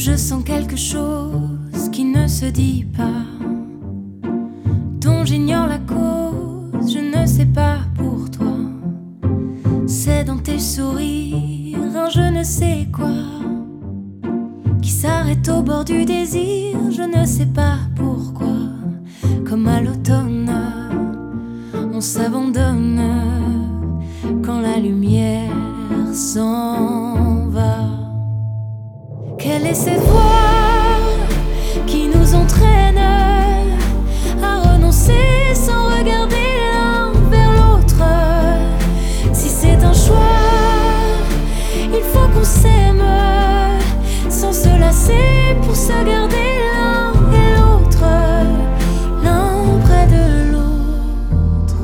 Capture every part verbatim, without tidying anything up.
Je sens quelque chose qui ne se dit pas, dont j'ignore la cause, je ne sais pas pour toi. C'est dans tes sourires un je ne sais quoi qui s'arrête au bord du désir, je ne sais pas pourquoi. Comme à l'automne, on s'abandonne quand la lumière s'en va. Quelle est cette voix qui nous entraîne à renoncer sans regarder l'un vers l'autre? Si c'est un choix, il faut qu'on s'aime sans se lasser pour se garder l'un et l'autre, l'un près de l'autre.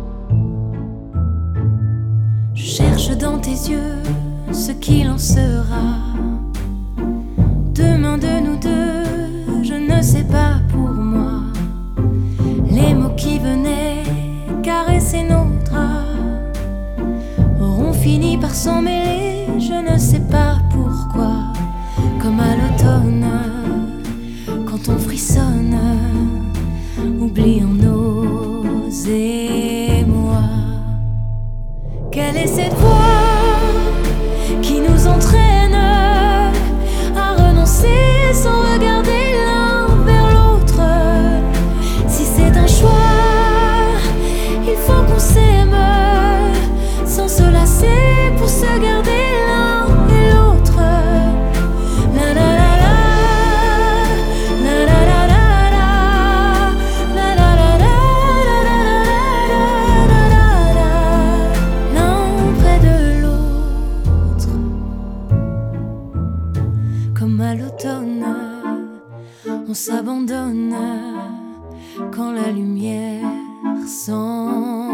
Je cherche dans tes yeux ce qu'il en sera demain de nous deux, je ne sais pas pour moi. Les mots qui venaient caresser nos draps auront fini par s'en mêler, je ne sais pas pourquoi. Comme à l'automne, quand on frissonne, oubliant nos émois. Quelle est cette voix qui nous entraîne à renoncer sans regarder l'un vers l'autre? Si c'est un choix, il faut qu'on s'aime sans se lasser pour se garder l'un et l'autre. La la la la, la la la la, la la la la, l'un près de l'autre. Comme à l'automne, on s'abandonne quand la lumière s'en